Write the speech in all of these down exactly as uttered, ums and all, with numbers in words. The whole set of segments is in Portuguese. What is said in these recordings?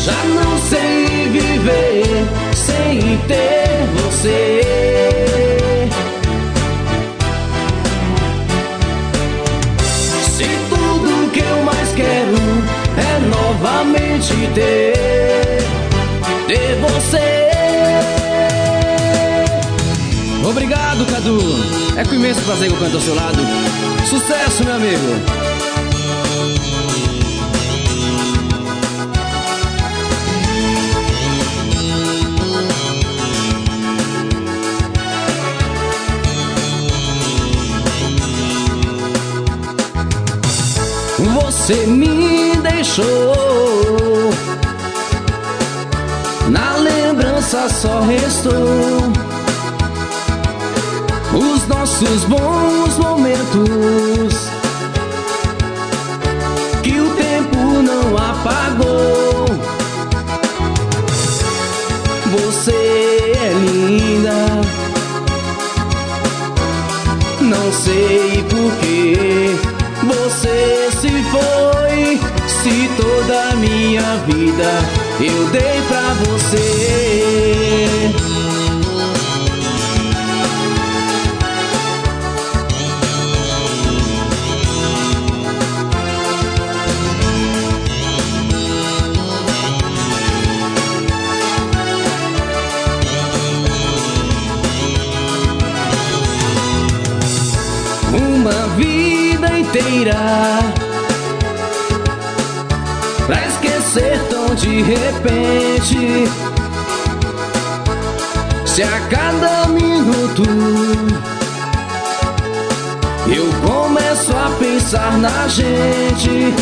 Já não sei viver sem ter você. Se tudo que eu mais quero é novamente ter, ter você. Obrigado, Cadu. É com imenso prazer que eu canto ao seu lado. Sucesso, meu amigo. Você me deixou, na lembrança só restou os nossos bons momentos que o tempo não apagou. Você é linda, não sei porquê você se foi, se toda a minha vida eu dei pra você. Uma vida inteira pra esquecer tão de repente. Se a cada minuto eu começo a pensar na gente,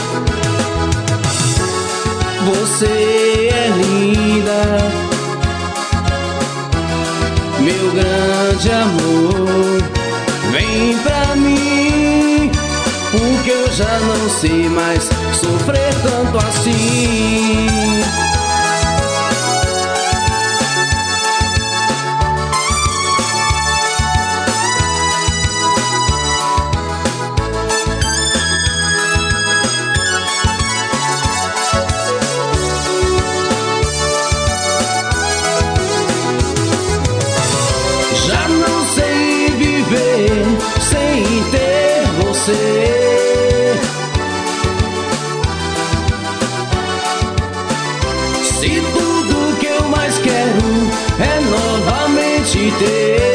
você é linda, meu grande amor. Vem pra mim, porque eu já não sei mais sofrer tanto assim. Já não sei viver sem ter você. Se tudo que eu mais quero é novamente ter